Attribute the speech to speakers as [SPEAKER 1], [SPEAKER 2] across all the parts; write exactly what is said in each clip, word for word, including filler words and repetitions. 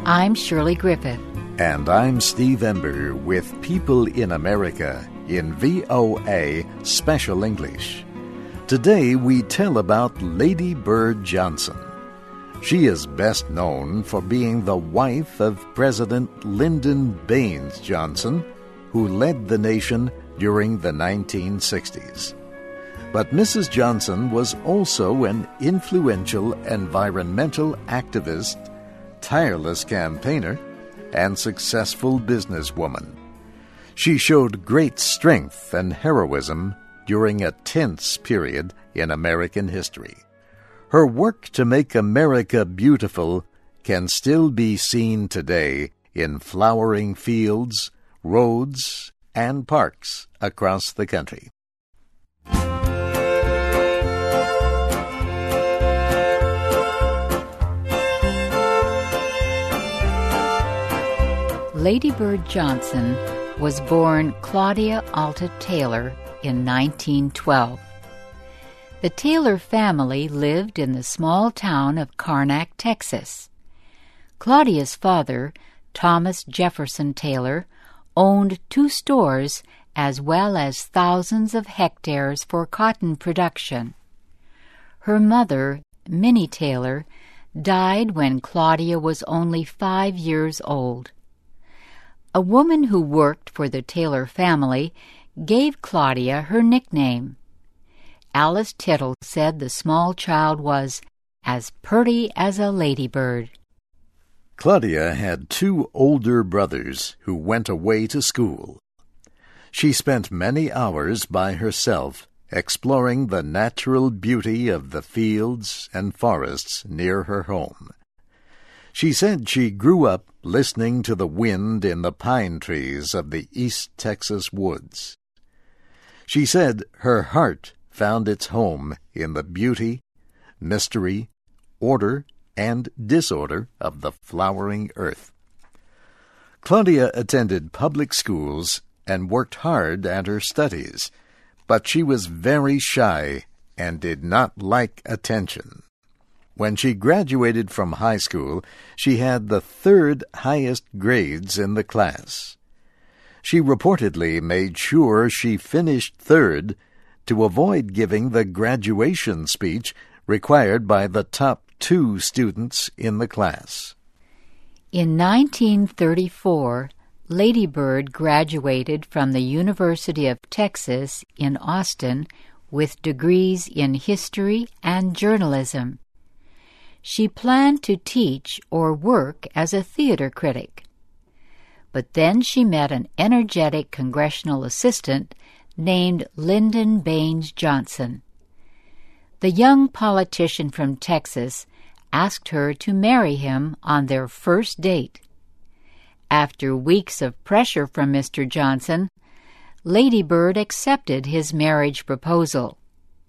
[SPEAKER 1] I'm Shirley Griffith.
[SPEAKER 2] And I'm Steve Ember with People in America in V O A Special English. Today we tell about Lady Bird Johnson. She is best known for being the wife of President Lyndon Baines Johnson, who led the nation during the nineteen sixties. But Missus Johnson was also an influential environmental activist, tireless campaigner, and successful businesswoman. She showed great strength and heroism during a tense period in American history. Her work to make America beautiful can still be seen today in flowering fields, roads, and parks across the country.
[SPEAKER 1] Lady Bird Johnson was born Claudia Alta Taylor in nineteen twelve. The Taylor family lived in the small town of Karnak, Texas. Claudia's father, Thomas Jefferson Taylor, owned two stores as well as thousands of hectares for cotton production. Her mother, Minnie Taylor, died when Claudia was only five years old. A woman who worked for the Taylor family gave Claudia her nickname. Alice Tittle said the small child was as purty as a ladybird.
[SPEAKER 2] Claudia had two older brothers who went away to school. She spent many hours by herself exploring the natural beauty of the fields and forests near her home. She said she grew up listening to the wind in the pine trees of the East Texas woods. She said her heart found its home in the beauty, mystery, order, and disorder of the flowering earth. Claudia attended public schools and worked hard at her studies, but she was very shy and did not like attention. When she graduated from high school, she had the third highest grades in the class. She reportedly made sure she finished third to avoid giving the graduation speech required by the top two students in the class.
[SPEAKER 1] In nineteen thirty-four, Lady Bird graduated from the University of Texas in Austin with degrees in history and journalism. She planned to teach or work as a theater critic. But then she met an energetic congressional assistant named Lyndon Baines Johnson. The young politician from Texas asked her to marry him on their first date. After weeks of pressure from Mister Johnson, Lady Bird accepted his marriage proposal.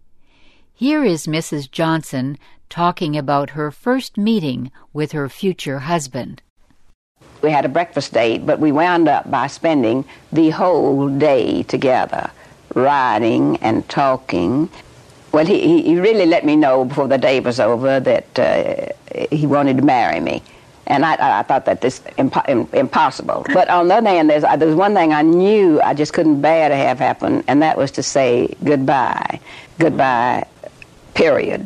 [SPEAKER 1] Here is Missus Johnson talking about her first meeting with her future husband.
[SPEAKER 3] We had a breakfast date, but we wound up by spending the whole day together, riding and talking. Well, he, he really let me know before the day was over that uh, he wanted to marry me. And I, I thought that this impo- impossible. But on the other hand, there's, there's one thing I knew I just couldn't bear to have happen, and that was to say goodbye. Goodbye, period.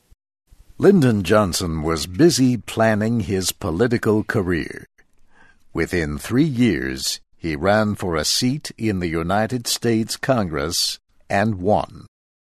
[SPEAKER 2] Lyndon Johnson was busy planning his political career. Within three years, he ran for a seat in the United States Congress and won.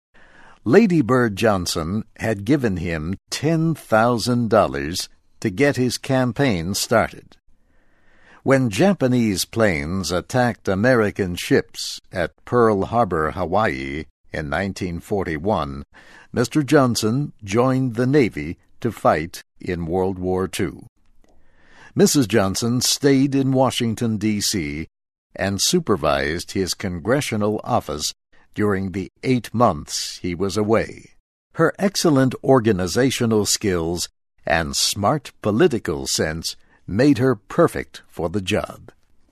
[SPEAKER 2] Lady Bird Johnson had given him ten thousand dollars to get his campaign started. When Japanese planes attacked American ships at Pearl Harbor, Hawaii, in nineteen forty-one, Mister Johnson joined the Navy to fight in World War Two. Missus Johnson stayed in Washington, D C, and supervised his congressional office during the eight months he was away. Her excellent organizational skills and smart political sense made her perfect for the job.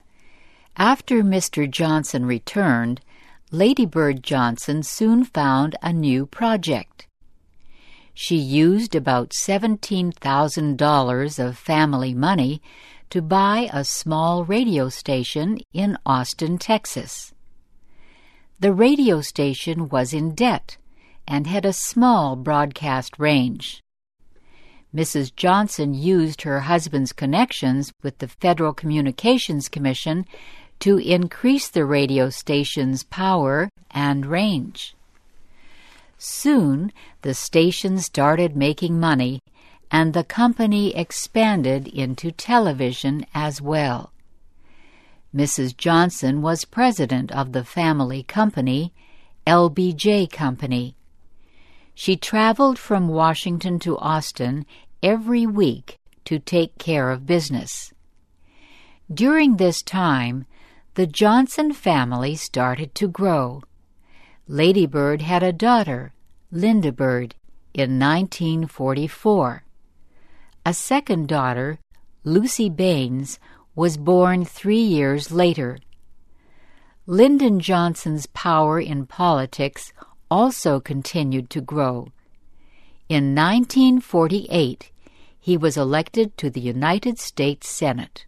[SPEAKER 1] After Mister Johnson returned, Lady Bird Johnson soon found a new project. She used about seventeen thousand dollars of family money to buy a small radio station in Austin, Texas. The radio station was in debt and had a small broadcast range. Missus Johnson used her husband's connections with the Federal Communications Commission to increase the radio station's power and range. Soon, the station started making money, and the company expanded into television as well. Missus Johnson was president of the family company, L B J Company. She traveled from Washington to Austin every week to take care of business. During this time, the Johnson family started to grow. Lady Bird had a daughter, Linda Bird, in nineteen forty-four. A second daughter, Lucy Baines, was born three years later. Lyndon Johnson's power in politics also continued to grow. In nineteen forty-eight, he was elected to the United States Senate.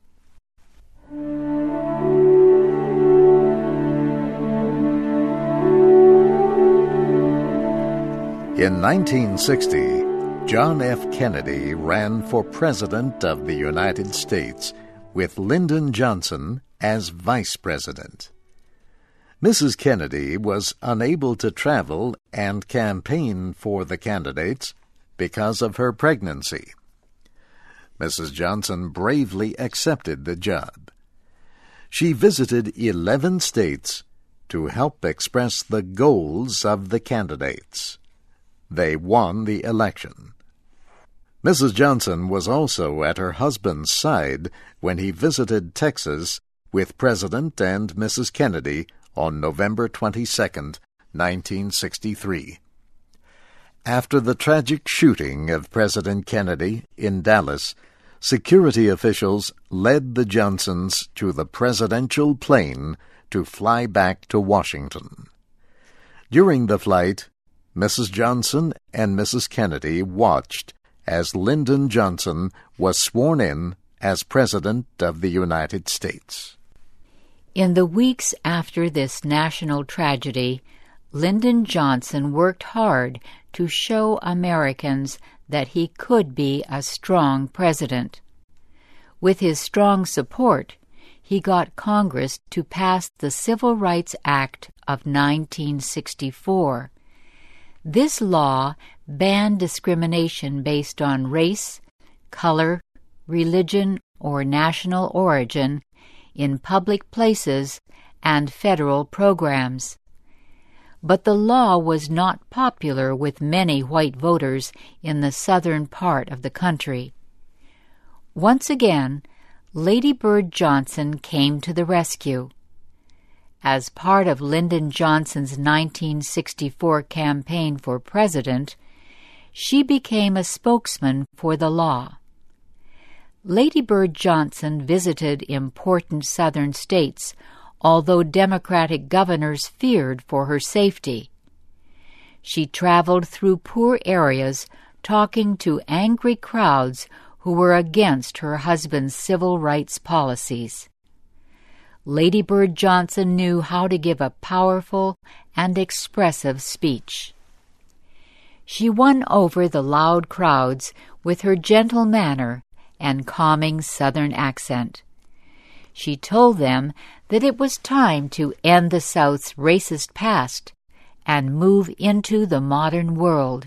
[SPEAKER 2] In nineteen sixty, John F. Kennedy ran for President of the United States with Lyndon Johnson as Vice President. Missus Kennedy was unable to travel and campaign for the candidates because of her pregnancy. Missus Johnson bravely accepted the job. She visited eleven states to help express the goals of the candidates. They won the election. Missus Johnson was also at her husband's side when he visited Texas with President and Missus Kennedy on November twenty-second, nineteen sixty-three. After the tragic shooting of President Kennedy in Dallas, security officials led the Johnsons to the presidential plane to fly back to Washington. During the flight, Missus Johnson and Missus Kennedy watched as Lyndon Johnson was sworn in as President of the United States.
[SPEAKER 1] In the weeks after this national tragedy, Lyndon Johnson worked hard to show Americans that he could be a strong president. With his strong support, he got Congress to pass the Civil Rights Act of nineteen sixty-four. This law banned discrimination based on race, color, religion, or national origin in public places and federal programs. But the law was not popular with many white voters in the southern part of the country. Once again, Lady Bird Johnson came to the rescue. As part of Lyndon Johnson's nineteen sixty-four campaign for president, she became a spokesman for the law. Lady Bird Johnson visited important southern states, although Democratic governors feared for her safety. She traveled through poor areas, talking to angry crowds who were against her husband's civil rights policies. Lady Bird Johnson knew how to give a powerful and expressive speech. She won over the loud crowds with her gentle manner and calming Southern accent. She told them that it was time to end the South's racist past and move into the modern world.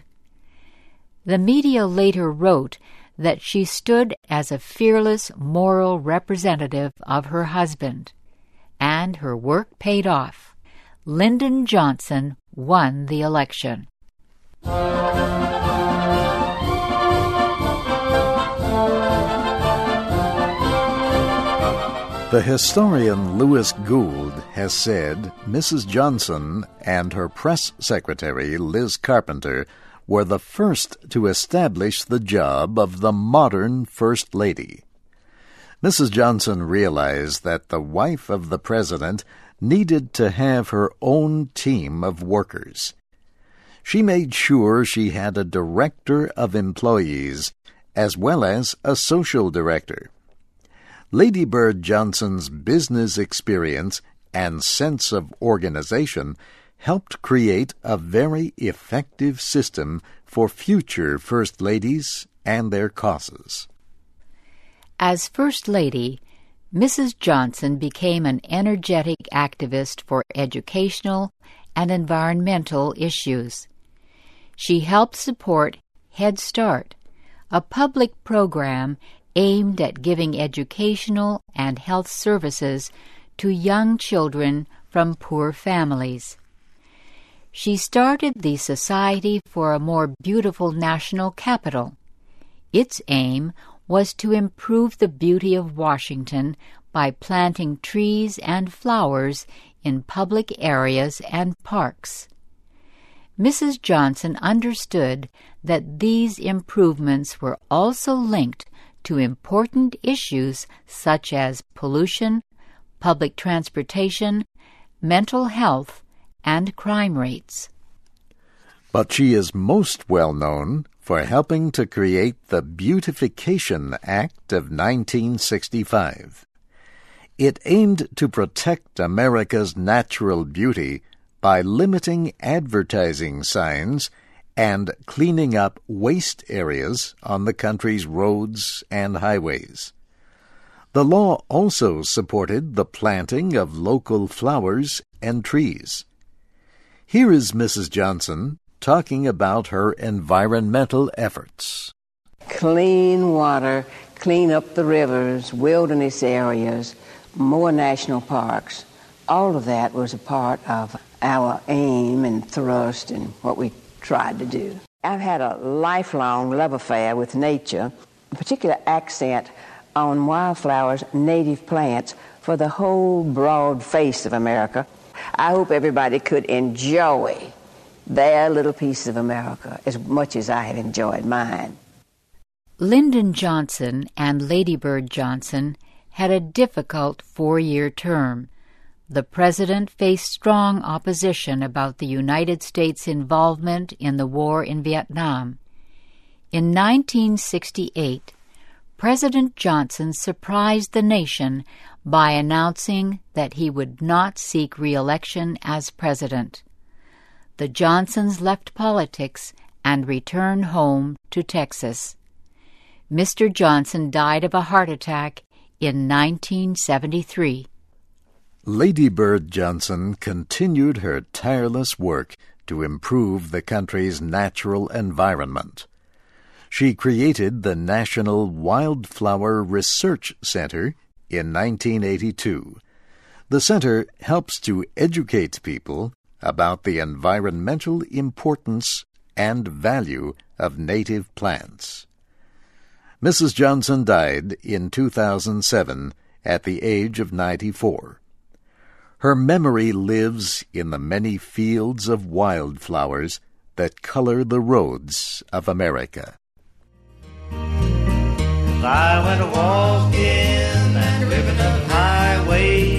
[SPEAKER 1] The media later wrote that she stood as a fearless moral representative of her husband, and her work paid off. Lyndon Johnson won the election.
[SPEAKER 2] The historian Lewis Gould has said Missus Johnson and her press secretary, Liz Carpenter, were the first to establish the job of the modern First Lady. Missus Johnson realized that the wife of the president needed to have her own team of workers. She made sure she had a director of employees as well as a social director. Lady Bird Johnson's business experience and sense of organization helped create a very effective system for future First Ladies and their causes.
[SPEAKER 1] As First Lady, Missus Johnson became an energetic activist for educational and environmental issues. She helped support Head Start, a public program aimed at giving educational and health services to young children from poor families. She started the Society for a More Beautiful National Capital. Its aim was to improve the beauty of Washington by planting trees and flowers in public areas and parks. Missus Johnson understood that these improvements were also linked to important issues such as pollution, public transportation, mental health, and crime rates.
[SPEAKER 2] But she is most well known for helping to create the Beautification Act of nineteen sixty-five. It aimed to protect America's natural beauty by limiting advertising signs and cleaning up waste areas on the country's roads and highways. The law also supported the planting of local flowers and trees. Here is Missus Johnson talking about her environmental efforts.
[SPEAKER 3] Clean water, clean up the rivers, wilderness areas, more national parks. All of that was a part of our aim and thrust and what we tried to do. I've had a lifelong love affair with nature, a particular accent on wildflowers, native plants, for the whole broad face of America. I hope everybody could enjoy their little piece of America as much as I have enjoyed mine.
[SPEAKER 1] Lyndon Johnson and Lady Bird Johnson had a difficult four-year term. The president faced strong opposition about the United States' involvement in the war in Vietnam. In nineteen sixty-eight, President Johnson surprised the nation by announcing that he would not seek re-election as president. The Johnsons left politics and returned home to Texas. Mister Johnson died of a heart attack in nineteen seventy-three.
[SPEAKER 2] Lady Bird Johnson continued her tireless work to improve the country's natural environment. She created the National Wildflower Research Center in nineteen eighty-two. The center helps to educate people about the environmental importance and value of native plants. Missus Johnson died in two thousand seven at the age of ninety-four. Her memory lives in the many fields of wildflowers that color the roads of America.
[SPEAKER 4] I went a walking and living up highway.